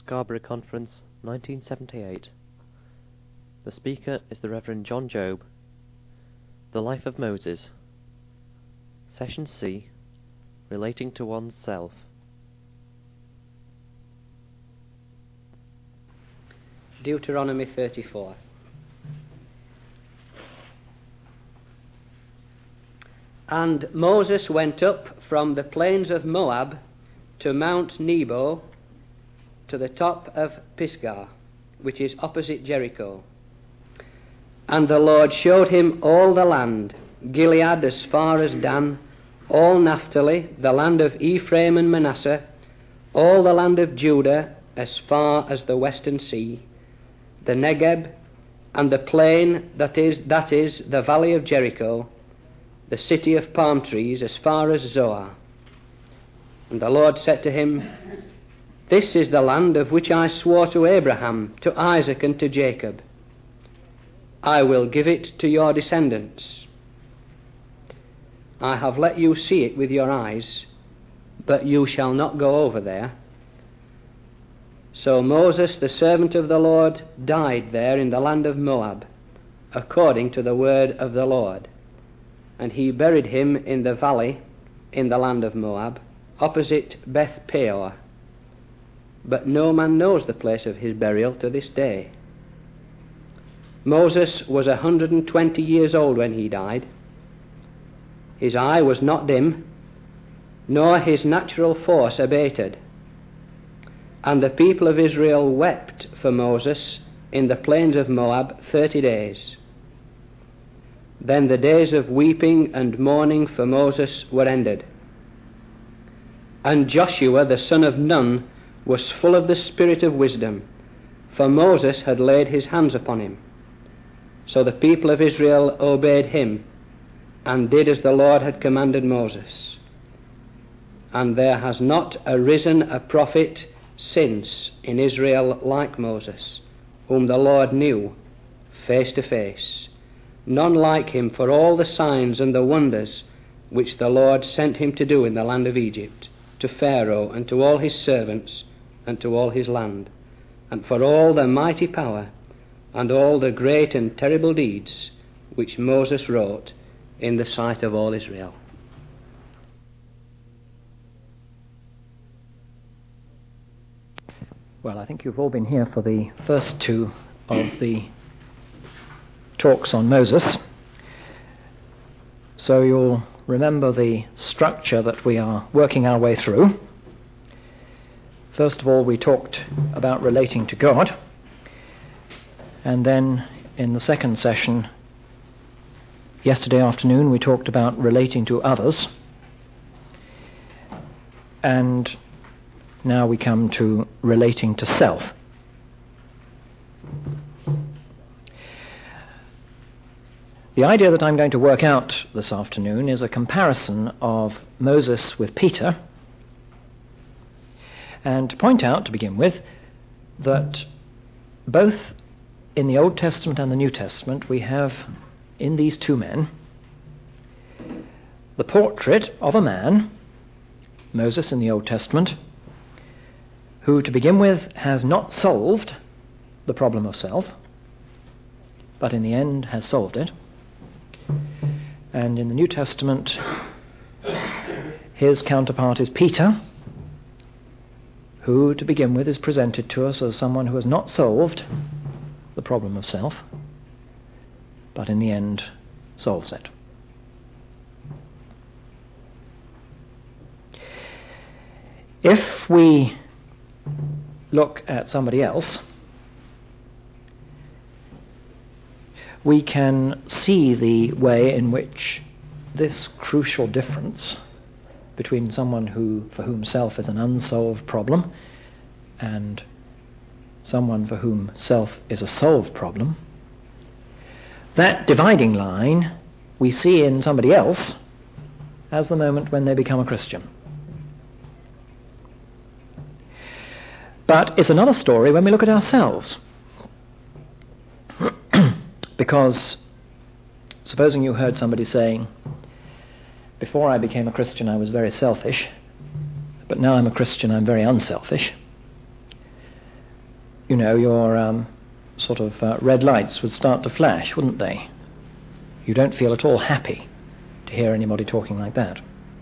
Scarborough Conference, 1978. The speaker is the Reverend John Job. The Life of Moses. Session C, Relating to One's Self. Deuteronomy 34. And Moses went up from the plains of Moab to Mount Nebo, to the top of Pisgah, which is opposite Jericho. And the Lord showed him all the land, Gilead as far as Dan, all Naphtali, the land of Ephraim and Manasseh, all the land of Judah as far as the western sea, the Negeb, and the plain that is the valley of Jericho, the city of palm trees as far as Zoar. And the Lord said to him, This is the land of which I swore to Abraham, to Isaac, and to Jacob. I will give it to your descendants. I have let you see it with your eyes, but you shall not go over there. So Moses, the servant of the Lord, died there in the land of Moab, according to the word of the Lord. And he buried him in the valley in the land of Moab, opposite Beth Peor. But no man knows the place of his burial to this day. Moses was 120 years old when he died. His eye was not dim, nor his natural force abated. And the people of Israel wept for Moses in the plains of Moab 30 days. Then the days of weeping and mourning for Moses were ended. And Joshua the son of Nun was full of the spirit of wisdom, for Moses had laid his hands upon him. So the people of Israel obeyed him, and did as the Lord had commanded Moses. And there has not arisen a prophet since in Israel like Moses, whom the Lord knew face to face, none like him for all the signs and the wonders which the Lord sent him to do in the land of Egypt, to Pharaoh and to all his servants, and to all his land, and for all the mighty power, and all the great and terrible deeds which Moses wrote in the sight of all Israel. Well, I think you've all been here for the first two of the talks on Moses, so you'll remember the structure that we are working our way through. First of all, we talked about relating to God, and then in the second session yesterday afternoon we talked about relating to others, and now we come to relating to self. The idea that I'm going to work out this afternoon is a comparison of Moses with Peter, and to point out, to begin with, that both in the Old Testament and the New Testament we have in these two men the portrait of a man, Moses in the Old Testament, who to begin with has not solved the problem of self, but in the end has solved it. And in the New Testament his counterpart is Peter, who to begin with is presented to us as someone who has not solved the problem of self, but in the end solves it. If we look at somebody else, we can see the way in which this crucial difference between someone for whom self is an unsolved problem and someone for whom self is a solved problem, that dividing line we see in somebody else as the moment when they become a Christian. But it's another story when we look at ourselves. Because supposing you heard somebody saying, before I became a Christian I was very selfish, but now I'm a Christian I'm very unselfish. your sort of red lights would start to flash, wouldn't they? You don't feel at all happy to hear anybody talking like that.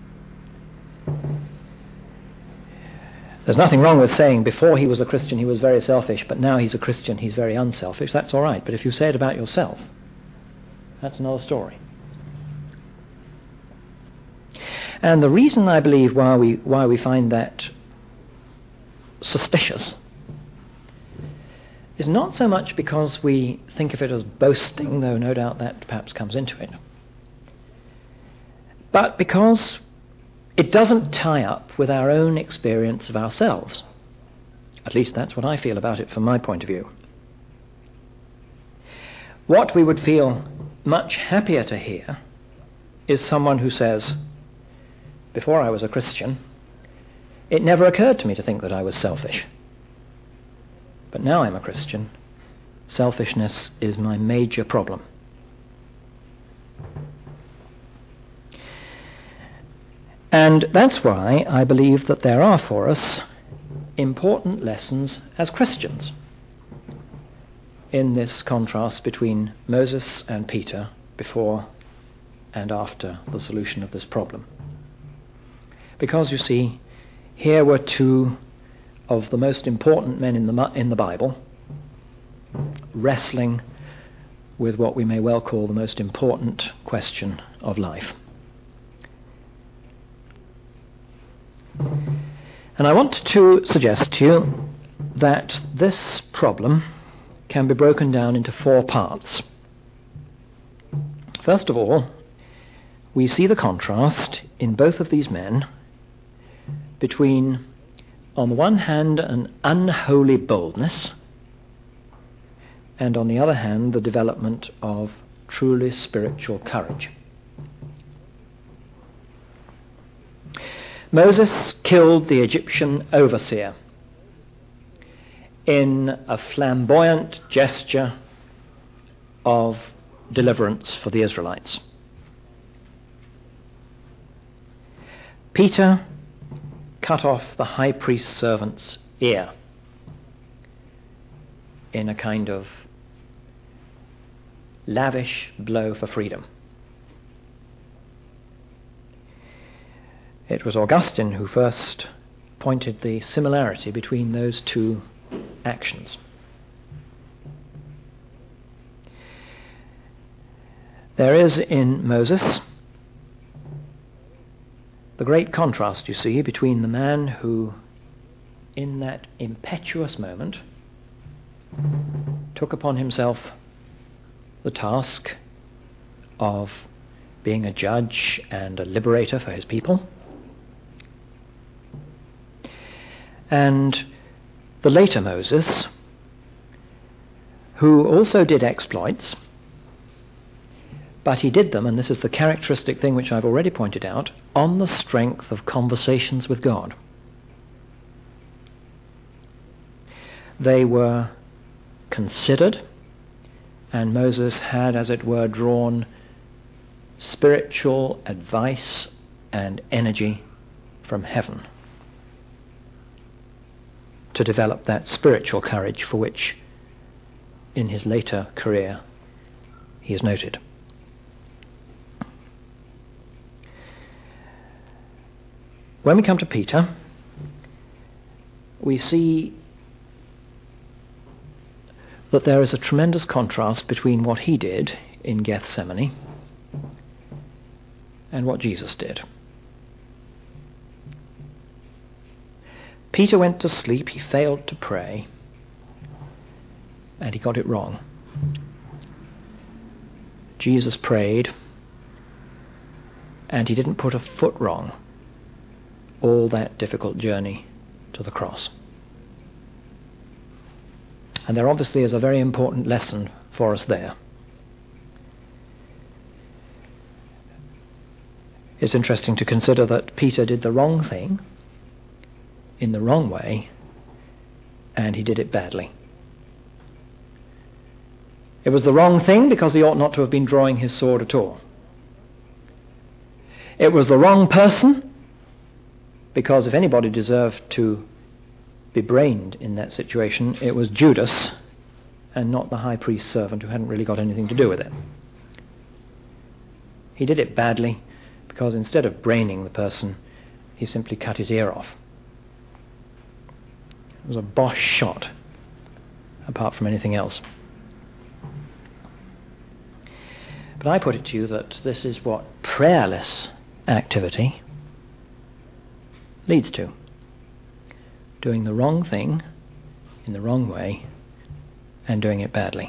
There's nothing wrong with saying before he was a Christian he was very selfish, but now he's a Christian he's very unselfish. That's all right. But if you say it about yourself, that's another story. And the reason I believe why we find that suspicious is not so much because we think of it as boasting, though no doubt that perhaps comes into it, but because it doesn't tie up with our own experience of ourselves. At least that's what I feel about it from my point of view. What we would feel much happier to hear is someone who says, before I was a Christian, it never occurred to me to think that I was selfish. But now I'm a Christian, selfishness is my major problem. And that's why I believe that there are for us important lessons as Christians in this contrast between Moses and Peter before and after the solution of this problem. Because, you see, here were two of the most important men in the Bible wrestling with what we may well call the most important question of life. And I want to suggest to you that this problem can be broken down into 4 parts. First of all, we see the contrast in both of these men between, on the one hand, an unholy boldness, and on the other hand, the development of truly spiritual courage. Moses killed the Egyptian overseer in a flamboyant gesture of deliverance for the Israelites. Peter cut off the high priest's servant's ear in a kind of lavish blow for freedom. It was Augustine who first pointed the similarity between those two actions. There is in Moses the great contrast, you see, between the man who, in that impetuous moment, took upon himself the task of being a judge and a liberator for his people, and the later Moses, who also did exploits, but he did them, and this is the characteristic thing which I've already pointed out, on the strength of conversations with God. They were considered, and Moses had, as it were, drawn spiritual advice and energy from heaven to develop that spiritual courage for which, in his later career, he is noted. When we come to Peter, we see that there is a tremendous contrast between what he did in Gethsemane and what Jesus did. Peter went to sleep, he failed to pray, and he got it wrong. Jesus prayed, and he didn't put a foot wrong all that difficult journey to the cross. And there obviously is a very important lesson for us there. It's interesting to consider that Peter did the wrong thing in the wrong way, and he did it badly. It was the wrong thing because he ought not to have been drawing his sword at all. It was the wrong person because if anybody deserved to be brained in that situation, it was Judas and not the high priest's servant who hadn't really got anything to do with it. He did it badly because instead of braining the person, he simply cut his ear off. It was a Bosch shot, apart from anything else. But I put it to you that this is what prayerless activity leads to. Doing the wrong thing in the wrong way and doing it badly.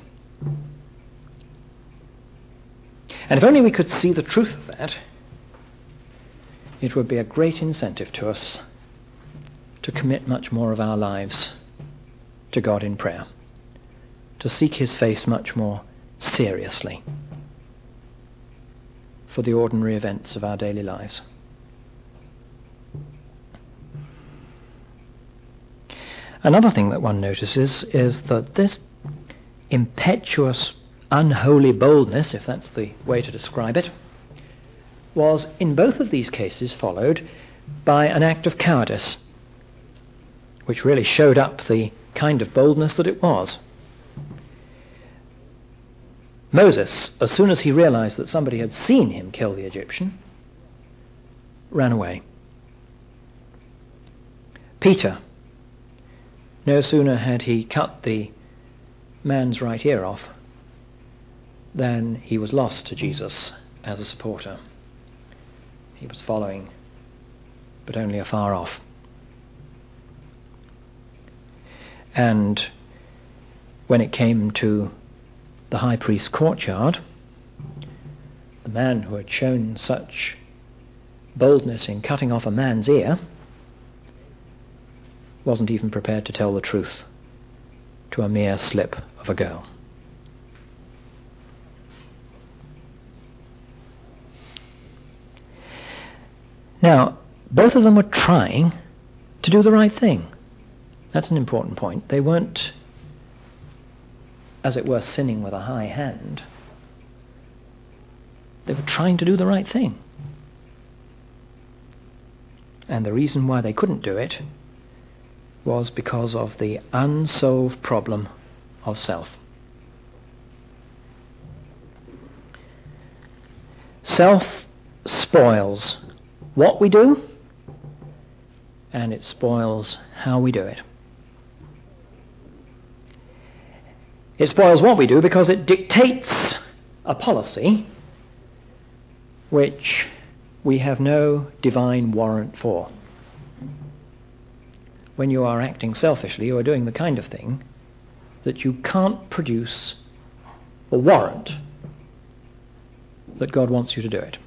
And if only we could see the truth of that, it would be a great incentive to us to commit much more of our lives to God in prayer, to seek his face much more seriously for the ordinary events of our daily lives. Another thing that one notices is that this impetuous, unholy boldness, if that's the way to describe it, was in both of these cases followed by an act of cowardice, which really showed up the kind of boldness that it was. Moses, as soon as he realized that somebody had seen him kill the Egyptian, ran away. Peter, no sooner had he cut the man's right ear off than he was lost to Jesus as a supporter. He was following, but only afar off. And when it came to the high priest's courtyard, the man who had shown such boldness in cutting off a man's ear wasn't even prepared to tell the truth to a mere slip of a girl. Now, both of them were trying to do the right thing. That's an important point. They weren't, as it were, sinning with a high hand. They were trying to do the right thing. And the reason why they couldn't do it was because of the unsolved problem of self. Self spoils what we do, and it spoils how we do it. It spoils what we do because it dictates a policy which we have no divine warrant for. When you are acting selfishly, you are doing the kind of thing that you can't produce a warrant that God wants you to do it.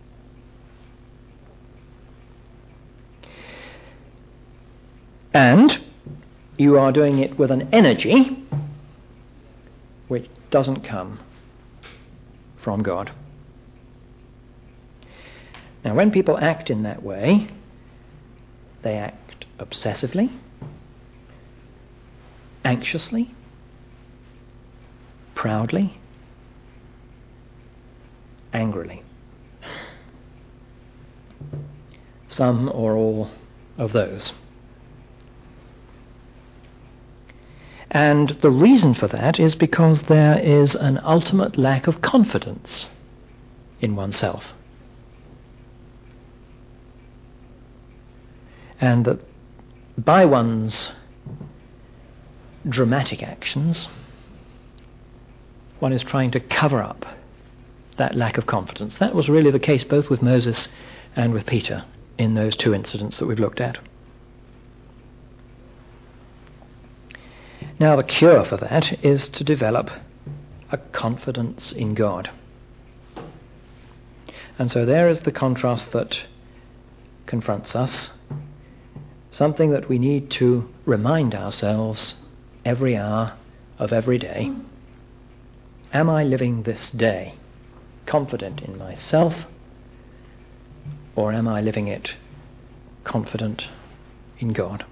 And you are doing it with an energy which doesn't come from God. Now, when people act in that way, they act obsessively, anxiously, proudly, angrily. Some or all of those. And the reason for that is because there is an ultimate lack of confidence in oneself. And that by one's dramatic actions, one is trying to cover up that lack of confidence. That was really the case both with Moses and with Peter in those two incidents that we've looked at. Now, the cure for that is to develop a confidence in God. And so there is the contrast that confronts us, something that we need to remind ourselves every hour of every day. Am I living this day confident in myself, or am I living it confident in God?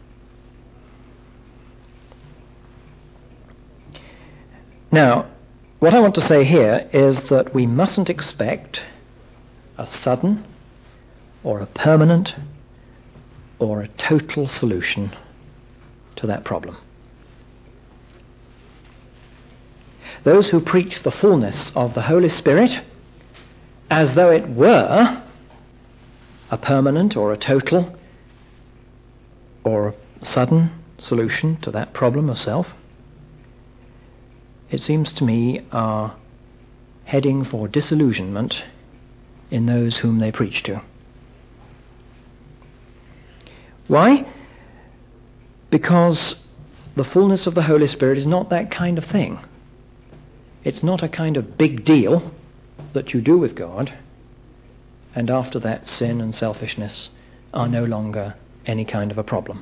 Now, what I want to say here is that we mustn't expect a sudden or a permanent or a total solution to that problem. Those who preach the fullness of the Holy Spirit as though it were a permanent or a total or a sudden solution to that problem of self, it seems to me are heading for disillusionment in those whom they preach to. Why? Because the fullness of the Holy Spirit is not that kind of thing. It's not a kind of big deal that you do with God, and after that sin and selfishness are no longer any kind of a problem.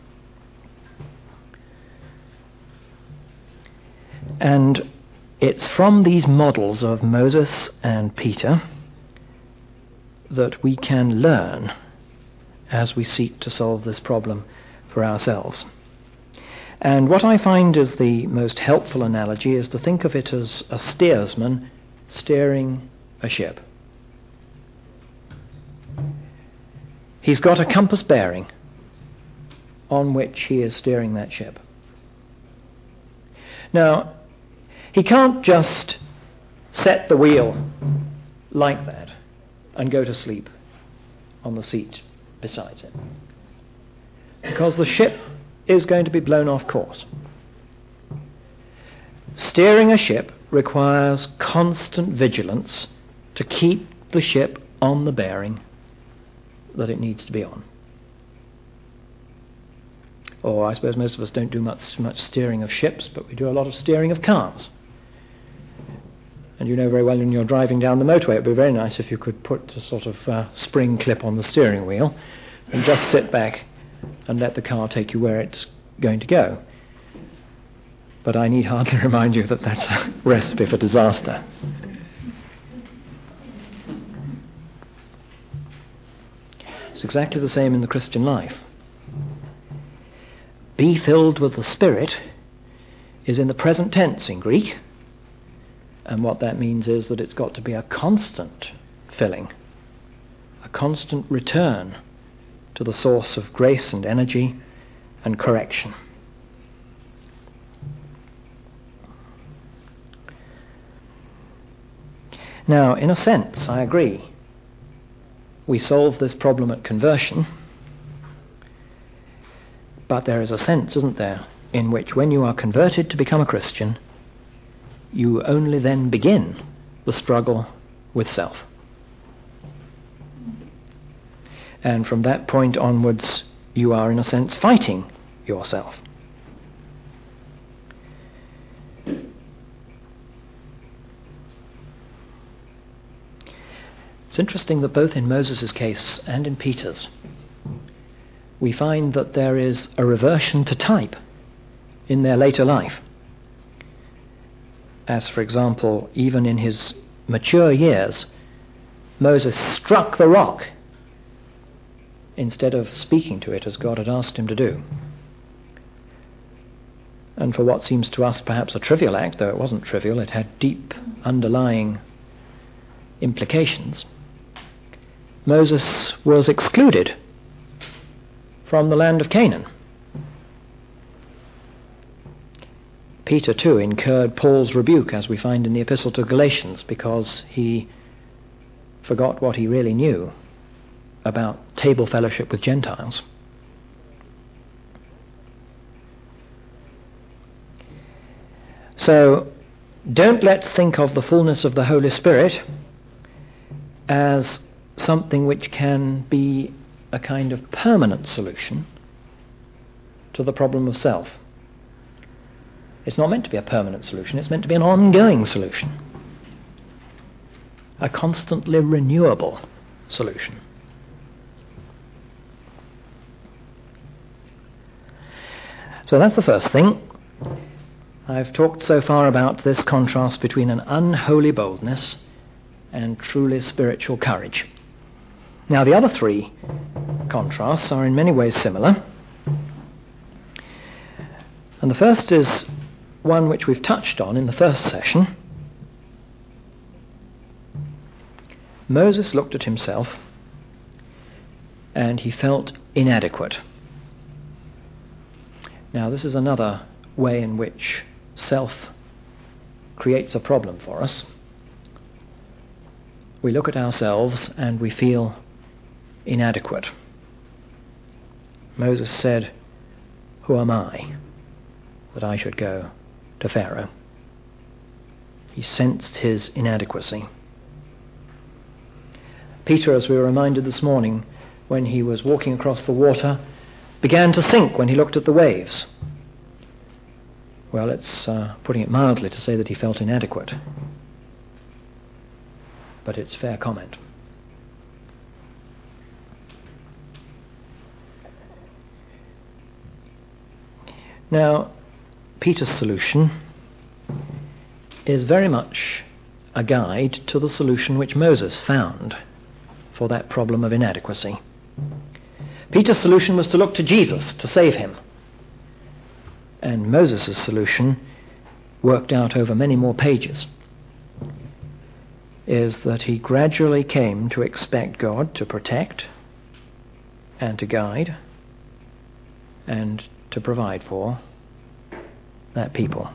And it's from these models of Moses and Peter that we can learn as we seek to solve this problem for ourselves. And what I find is the most helpful analogy is to think of it as a steersman steering a ship. He's got a compass bearing on which he is steering that ship. Now, he can't just set the wheel like that and go to sleep on the seat beside him, because the ship is going to be blown off course. Steering a ship requires constant vigilance to keep the ship on the bearing that it needs to be on. Or I suppose most of us don't do much steering of ships, but we do a lot of steering of cars. And you know very well when you're driving down the motorway, it would be very nice if you could put a sort of spring clip on the steering wheel and just sit back and let the car take you where it's going to go. But I need hardly remind you that that's a recipe for disaster. It's exactly the same in the Christian life. Be filled with the Spirit is in the present tense in Greek, and what that means is that it's got to be a constant filling, a constant return to the source of grace and energy and correction. Now, in a sense, I agree. We solve this problem at conversion, but there is a sense, isn't there, in which when you are converted to become a Christian, you only then begin the struggle with self. And from that point onwards, you are, in a sense, fighting yourself. It's interesting that both in Moses' case and in Peter's, we find that there is a reversion to type in their later life. As, for example, even in his mature years, Moses struck the rock instead of speaking to it as God had asked him to do. And for what seems to us perhaps a trivial act, though it wasn't trivial, it had deep underlying implications. Moses was excluded from the land of Canaan. Peter, too, incurred Paul's rebuke, as we find in the Epistle to Galatians, because he forgot what he really knew about table fellowship with Gentiles. So, don't let's think of the fullness of the Holy Spirit as something which can be a kind of permanent solution to the problem of self. It's not meant to be a permanent solution, it's meant to be an ongoing solution. A constantly renewable solution. So that's the first thing. I've talked so far about this contrast between an unholy boldness and truly spiritual courage. Now, the other three contrasts are in many ways similar. And the first is one which we've touched on in the first session. Moses looked at himself and he felt inadequate. Now, this is another way in which self creates a problem for us. We look at ourselves and we feel inadequate. Moses said, "Who am I that I should go to Pharaoh?" He sensed his inadequacy. Peter, as we were reminded this morning, when he was walking across the water, began to sink when he looked at the waves. Well, it's putting it mildly to say that he felt inadequate, but it's fair comment. Now, Peter's solution is very much a guide to the solution which Moses found for that problem of inadequacy. Peter's solution was to look to Jesus to save him. And Moses' solution, worked out over many more pages, is that he gradually came to expect God to protect and to guide and to provide for that people.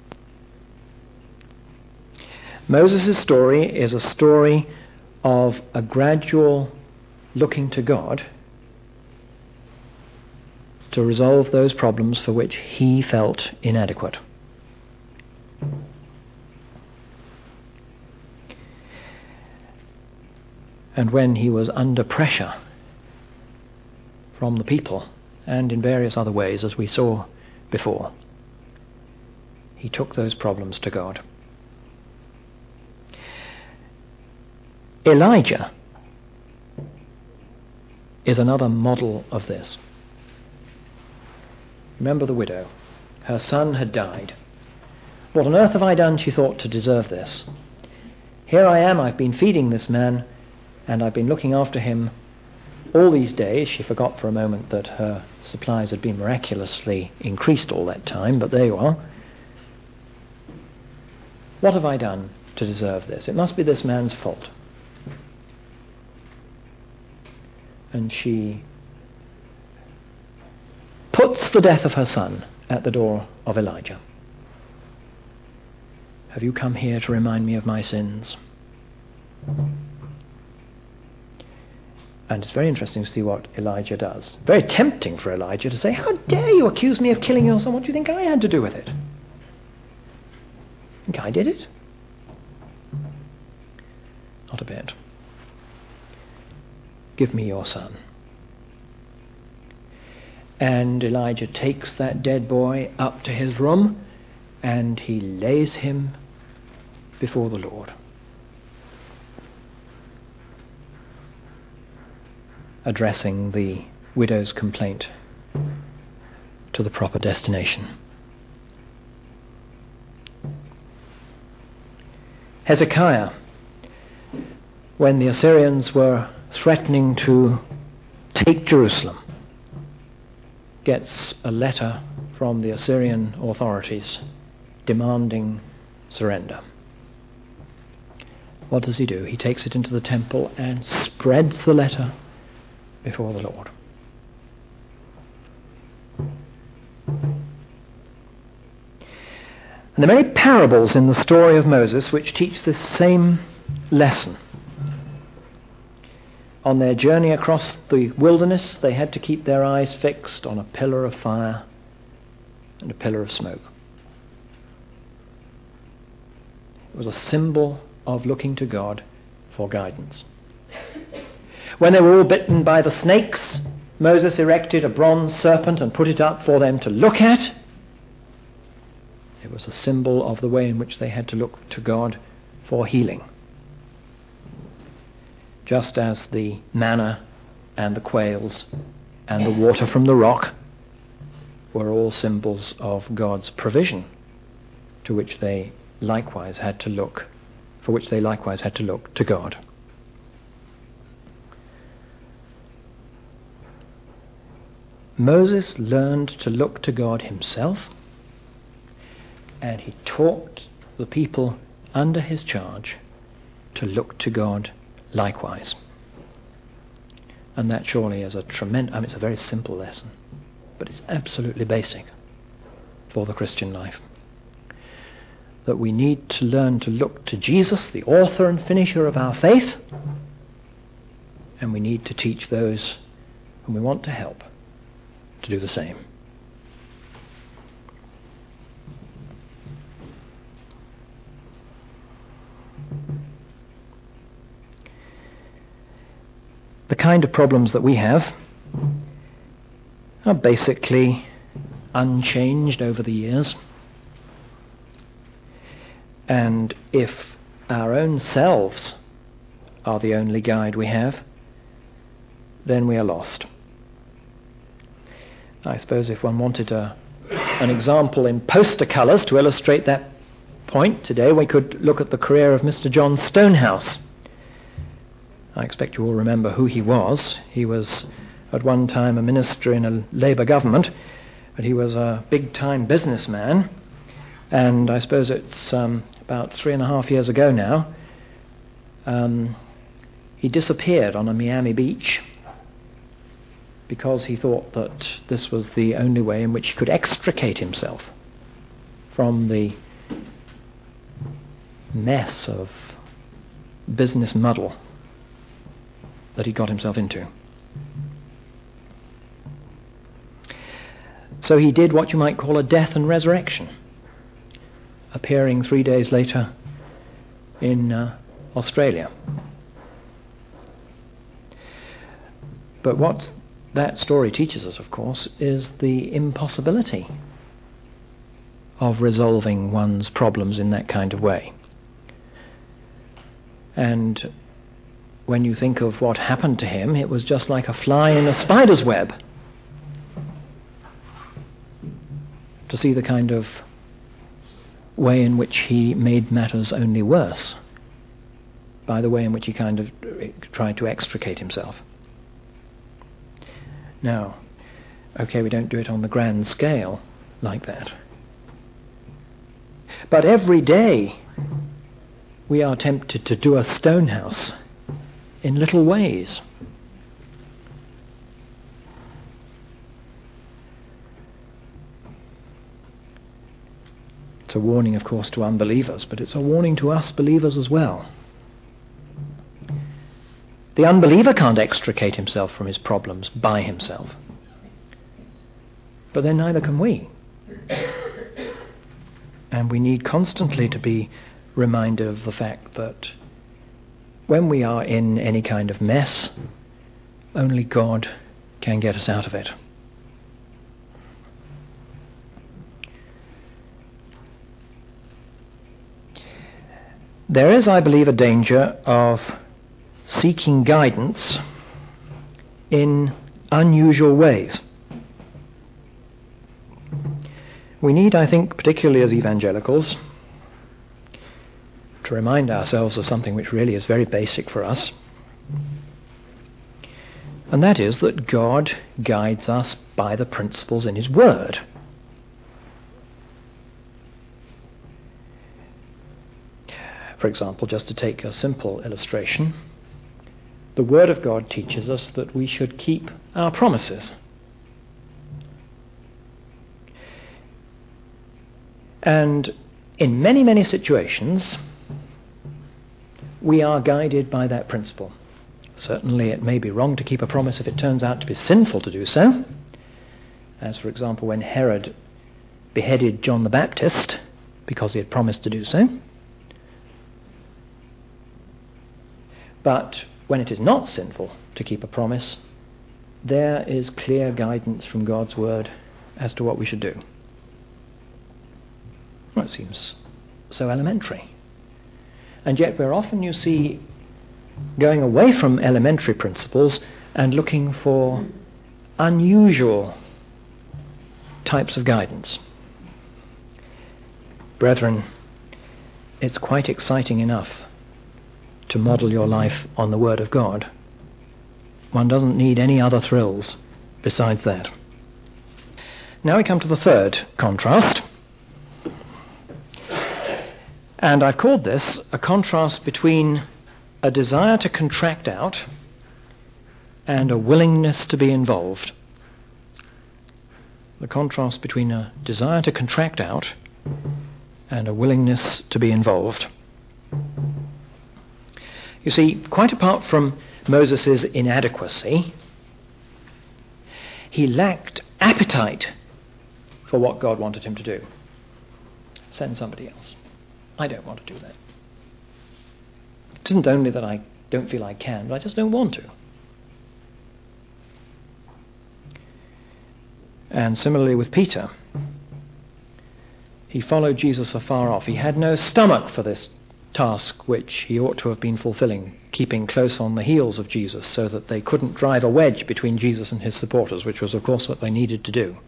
Moses' story is a story of a gradual looking to God to resolve those problems for which he felt inadequate. And when he was under pressure from the people, and in various other ways, as we saw before, he took those problems to God. Elijah is another model of this. Remember the widow. Her son had died. What on earth have I done, she thought, to deserve this? Here I am, I've been feeding this man, and I've been looking after him all these days. She forgot for a moment that her supplies had been miraculously increased all that time, but there you are. What have I done to deserve this? It must be this man's fault. And she puts the death of her son at the door of Elijah. Have you come here to remind me of my sins? And it's very interesting to see what Elijah does. Very tempting for Elijah to say, "How dare you accuse me of killing your son? What do you think I had to do with it? Think I did it?" Not a bit. "Give me your son." And Elijah takes that dead boy up to his room and he lays him before the Lord, addressing the widow's complaint to the proper destination. Hezekiah, when the Assyrians were threatening to take Jerusalem, gets a letter from the Assyrian authorities demanding surrender. What does he do? He takes it into the temple and spreads the letter before the Lord. And there are many parables in the story of Moses which teach this same lesson. On their journey across the wilderness, they had to keep their eyes fixed on a pillar of fire and a pillar of smoke. It was a symbol of looking to God for guidance. When they were all bitten by the snakes, Moses erected a bronze serpent and put it up for them to look at. It was a symbol of the way in which they had to look to God for healing. Just as the manna and the quails and the water from the rock were all symbols of God's provision, to which they likewise had to look, for which they likewise had to look to God. Moses learned to look to God himself, and he taught the people under his charge to look to God likewise. And that surely is it's a very simple lesson, but it's absolutely basic. for the Christian life. That we need to learn to look to Jesus, the author and finisher of our faith, and we need to teach those whom we want to help to do the same. The kind of problems that we have are basically unchanged over the years. And if our own selves are the only guide we have, then we are lost. I suppose if one wanted an example in poster colours to illustrate that point today, we could look at the career of Mr. John Stonehouse. I expect you all remember who he was. He was at one time a minister in a Labour government, but he was a big-time businessman. And I suppose it's about 3.5 years ago now, he disappeared on a Miami beach because he thought that this was the only way in which he could extricate himself from the mess of business muddle that he got himself into. So he did what you might call a death and resurrection, appearing 3 days later in Australia. But what that story teaches us, of course, is the impossibility of resolving one's problems in that kind of way. And when you think of what happened to him, it was just like a fly in a spider's web. To see the kind of way in which he made matters only worse by the way in which he kind of tried to extricate himself. Now, okay, we don't do it on the grand scale like that. But every day we are tempted to do a Stonehouse in little ways. It's a warning, of course, to unbelievers, but it's a warning to us believers as well. The unbeliever can't extricate himself from his problems by himself. But then neither can we. And we need constantly to be reminded of the fact that when we are in any kind of mess, only God can get us out of it. There is, I believe, a danger of seeking guidance in unusual ways. We need, I think, particularly as evangelicals, to remind ourselves of something which really is very basic for us, and that is that God guides us by the principles in His Word. For example, just to take a simple illustration, the Word of God teaches us that we should keep our promises. And in many, many situations, we are guided by that principle. Certainly it may be wrong to keep a promise if it turns out to be sinful to do so, as for example when Herod beheaded John the Baptist because he had promised to do so. But when it is not sinful to keep a promise, there is clear guidance from God's Word as to what we should do. Well, it seems so elementary. And yet we're often, you see, going away from elementary principles and looking for unusual types of guidance. Brethren, it's quite exciting enough to model your life on the Word of God. One doesn't need any other thrills besides that. Now we come to the third contrast. And I've called this a contrast between a desire to contract out and a willingness to be involved. the contrast between a desire to contract out and a willingness to be involved. You see, quite apart from Moses' inadequacy, he lacked appetite for what God wanted him to do. Send somebody else. I don't want to do that. It isn't only that I don't feel I can, but I just don't want to. And similarly with Peter, he followed Jesus afar off. He had no stomach for this task which he ought to have been fulfilling, keeping close on the heels of Jesus so that they couldn't drive a wedge between Jesus and his supporters, which was of course what they needed to do.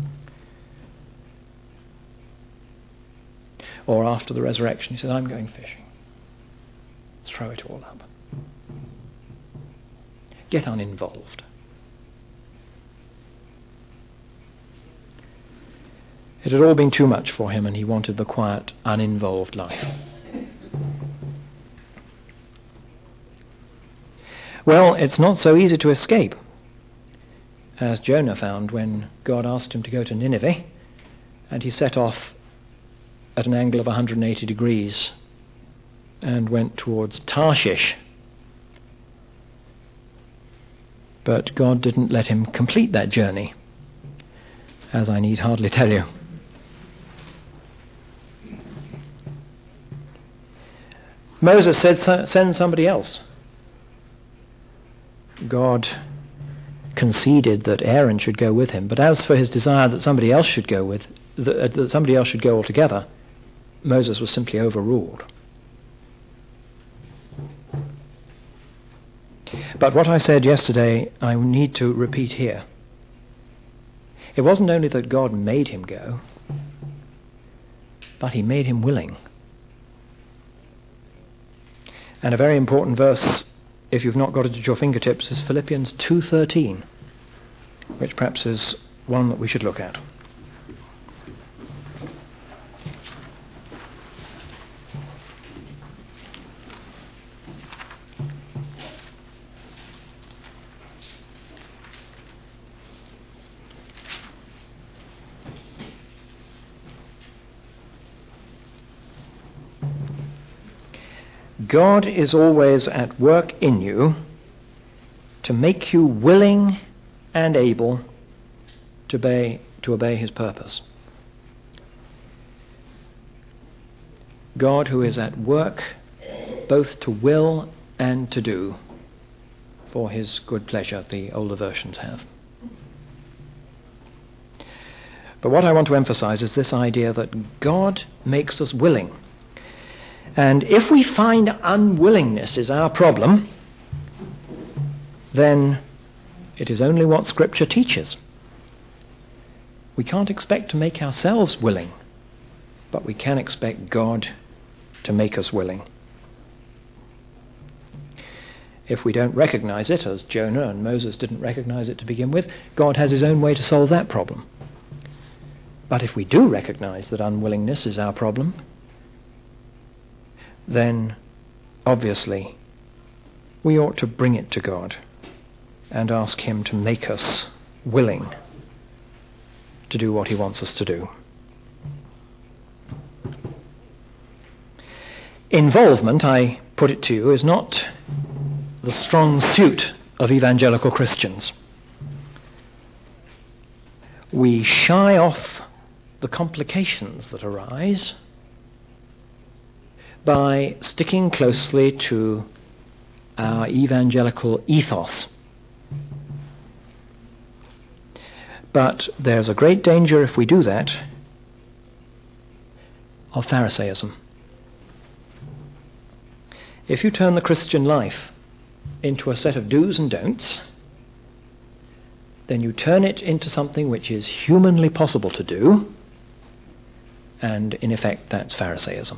Or after the resurrection, he said, I'm going fishing. Throw it all up. Get uninvolved. It had all been too much for him, and he wanted the quiet, uninvolved life. Well, it's not so easy to escape, as Jonah found when God asked him to go to Nineveh, and he set off at an angle of 180 degrees and went towards Tarshish. But God didn't let him complete that journey, as I need hardly tell you. Moses said, send somebody else. God conceded that Aaron should go with him, but as for his desire that somebody else should go that somebody else should go altogether, Moses was simply overruled. But what I said yesterday, I need to repeat here. It wasn't only that God made him go, but he made him willing. And a very important verse, if you've not got it at your fingertips, is Philippians 2:13, which perhaps is one that we should look at. God is always at work in you to make you willing and able to obey his purpose. God who is at work both to will and to do for his good pleasure, the older versions have. But what I want to emphasize is this idea that God makes us willing. And if we find unwillingness is our problem, then it is only what Scripture teaches. We can't expect to make ourselves willing, but we can expect God to make us willing. If we don't recognize it, as Jonah and Moses didn't recognize it to begin with, God has his own way to solve that problem. But if we do recognize that unwillingness is our problem, then obviously we ought to bring it to God and ask him to make us willing to do what he wants us to do. Involvement, I put it to you, is not the strong suit of evangelical Christians. We shy off the complications that arise by sticking closely to our evangelical ethos. But there's a great danger if we do that of Pharisaism. If you turn the Christian life into a set of do's and don'ts, then you turn it into something which is humanly possible to do, and in effect that's Pharisaism.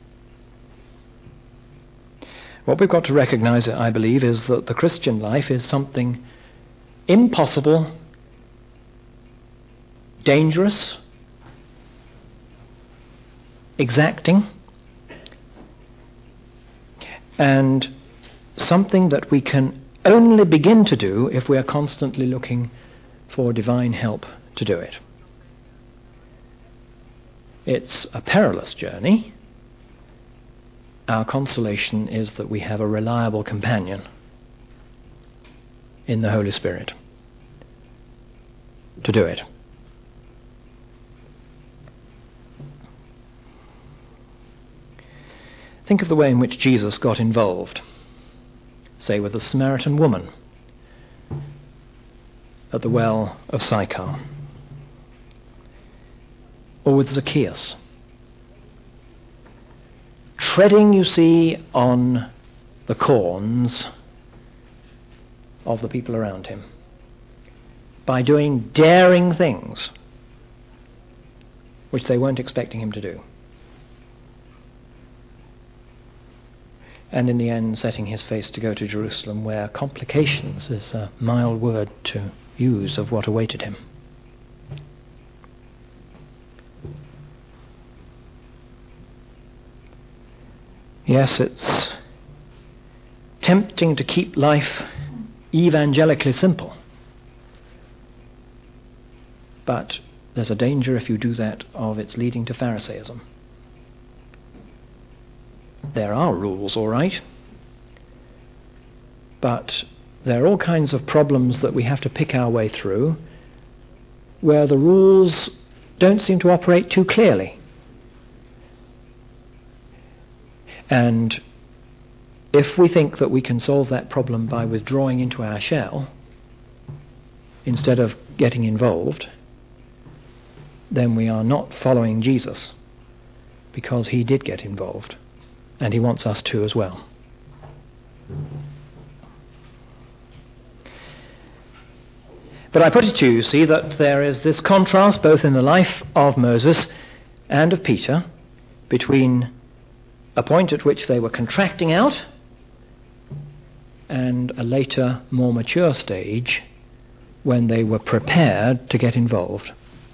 What we've got to recognize, I believe, is that the Christian life is something impossible, dangerous, exacting, and something that we can only begin to do if we are constantly looking for divine help to do it. It's a perilous journey. Our consolation is that we have a reliable companion in the Holy Spirit to do it. Think of the way in which Jesus got involved, say with the Samaritan woman at the well of Sychar, or with Zacchaeus. Treading, you see, on the corns of the people around him, by doing daring things which they weren't expecting him to do. And in the end, setting his face to go to Jerusalem, where complications is a mild word to use of what awaited him. Yes, it's tempting to keep life evangelically simple. But there's a danger, if you do that, of its leading to Pharisaism. There are rules, all right, but there are all kinds of problems that we have to pick our way through where the rules don't seem to operate too clearly. And if we think that we can solve that problem by withdrawing into our shell instead of getting involved, then we are not following Jesus, because he did get involved, and he wants us to as well. But I put it to you, see, that there is this contrast both in the life of Moses and of Peter between a point at which they were contracting out and a later, more mature stage when they were prepared to get involved.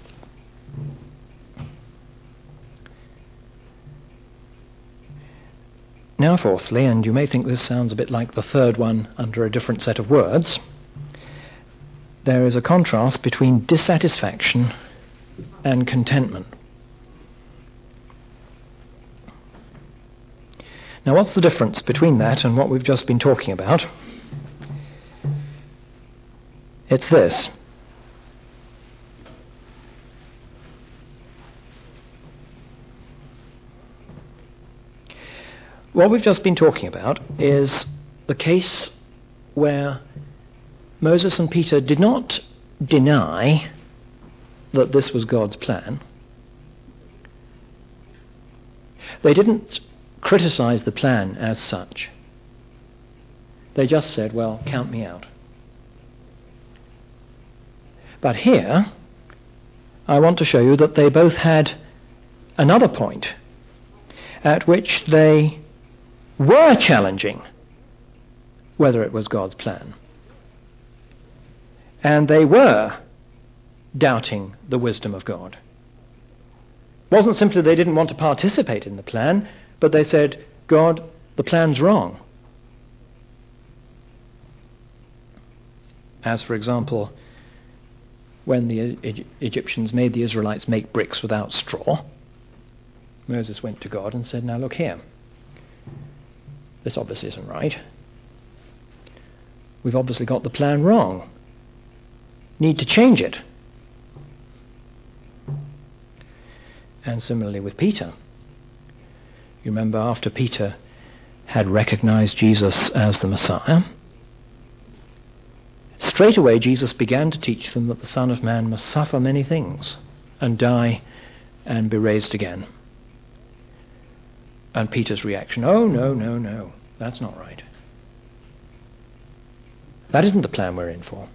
Now, fourthly, and you may think this sounds a bit like the third one under a different set of words, there is a contrast between dissatisfaction and contentment. Now, what's the difference between that and what we've just been talking about? It's this. What we've just been talking about is the case where Moses and Peter did not deny that this was God's plan. They didn't criticize the plan as such. They just said, well, count me out. But here, I want to show you that they both had another point at which they were challenging whether it was God's plan. And they were doubting the wisdom of God. It wasn't simply they didn't want to participate in the plan, but they said, God, the plan's wrong. As, for example, when the Egyptians made the Israelites make bricks without straw, Moses went to God and said, now look here. This obviously isn't right. We've obviously got the plan wrong. Need to change it. And similarly with Peter. You remember after Peter had recognized Jesus as the Messiah, straight away Jesus began to teach them that the Son of Man must suffer many things and die and be raised again. And Peter's reaction, oh, no, that's not right. That isn't the plan we're in for.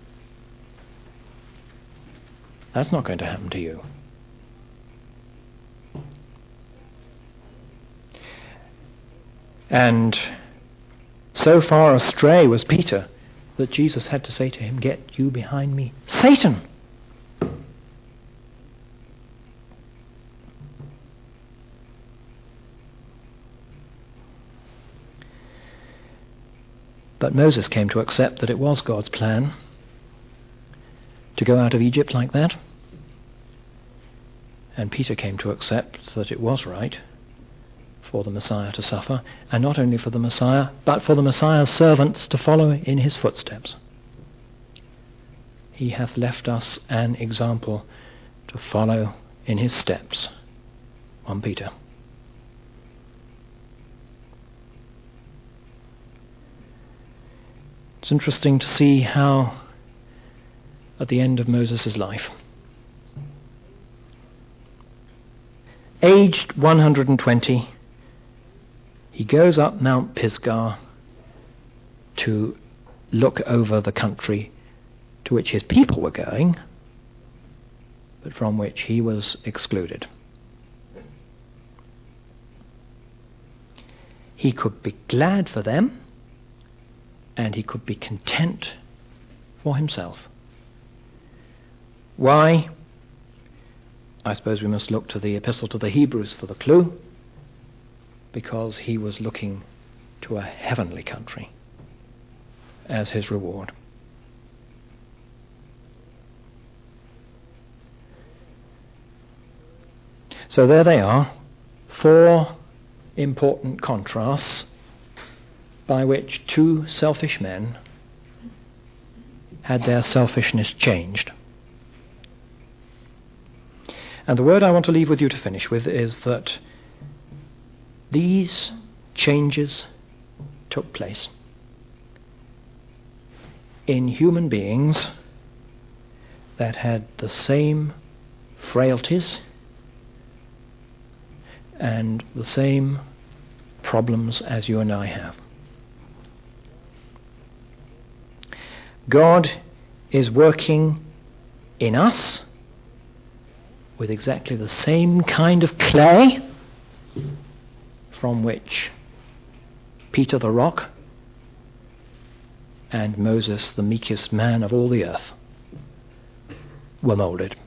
That's not going to happen to you. And so far astray was Peter that Jesus had to say to him, get you behind me, Satan! But Moses came to accept that it was God's plan to go out of Egypt like that. And Peter came to accept that it was right for the Messiah to suffer, and not only for the Messiah, but for the Messiah's servants to follow in his footsteps. He hath left us an example to follow in his steps. 1 Peter. It's interesting to see how, at the end of Moses' life, aged 120, he goes up Mount Pisgah to look over the country to which his people were going, but from which he was excluded. He could be glad for them, and he could be content for himself. Why? I suppose we must look to the Epistle to the Hebrews for the clue, because he was looking to a heavenly country as his reward. So there they are, 4 important contrasts by which 2 selfish men had their selfishness changed. And the word I want to leave with you to finish with is that these changes took place in human beings that had the same frailties and the same problems as you and I have. God is working in us with exactly the same kind of clay from which Peter the rock and Moses, the meekest man of all the earth, were moulded.